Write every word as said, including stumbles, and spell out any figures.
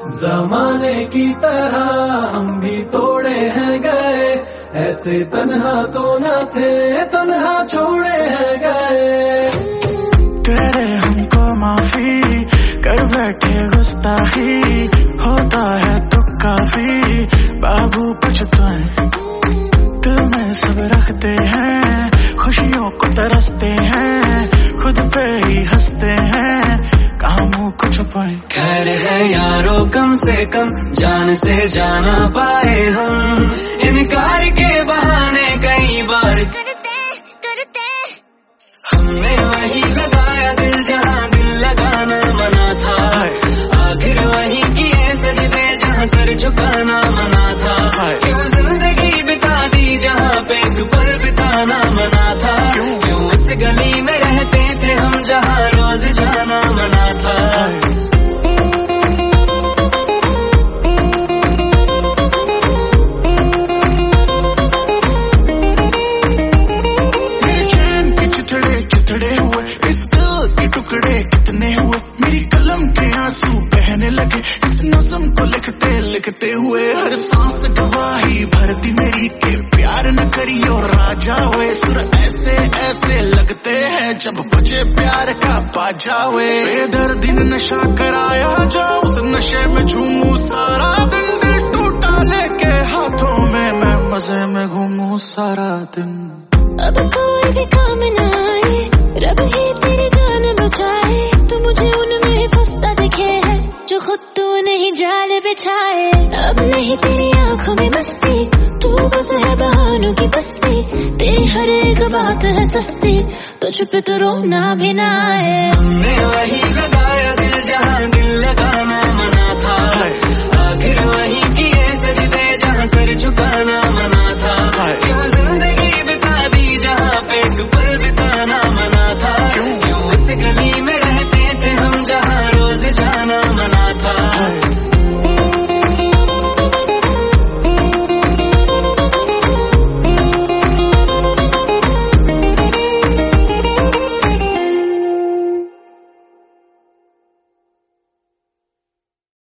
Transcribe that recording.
जमाने की तरह हम भी तोड़े हैं गए, ऐसे तन्हा तो न थे, तन्हा छोड़े हैं गए। तेरे हमको माफी कर बैठे गुस्ताखी, होता है तो काफी बाबू पछताए। दिल में सब रखते हैं, खुशियों को तरसते हैं, खुद पे ही हंसते हैं, कामों को छुपाए। खैर है यारो कम से कम जान से जाना पाए हम, इनकार के बहाने कई बार करते करते हमने वही लगाया दिल जहाँ दिल लगाना मना था, आखिर वही किए सजदे जहाँ सर झुकाना मना था। क्यों जिंदगी बिता दी जहाँ पे एक पल बिताना मना था, क्यों उस गली में रहते थे हम जहाँ रोज जाना मना था। मेरे चैन के चिथड़े चिथड़े हुए, इस दिल के टुकड़े कितने हुए, मेरी कलम के आंसू बहने लगे इस नज़्म को लिखते लिखते हुए। हर सांस गवाही भरती मेरी के प्यार न करी और राजा हुए। सुर ऐसे ऐसे लगते हैं जब बजे प्यार का बाजा हुए। बेदर्दी ने नशा कराया जो उस नशे में झूमूं सारा दिन, दिल टूटा लेके हाथों में मैं मजे में घूमूं सारा दिन। अब कोई भी काम न आए, रब ही तेरी जान बचाए, तू मुझे उनमें फंसता दिखे है जो खुद तूने ही जाल बिछाए। अब नहीं तेरी आंखों में मस्ती, तू बस है बहानों की बस्ती, तेरी हर एक बात है सस्ती, तुझ पे तो रोना भी ना आए। हमने वही लगाया दिल जहाँ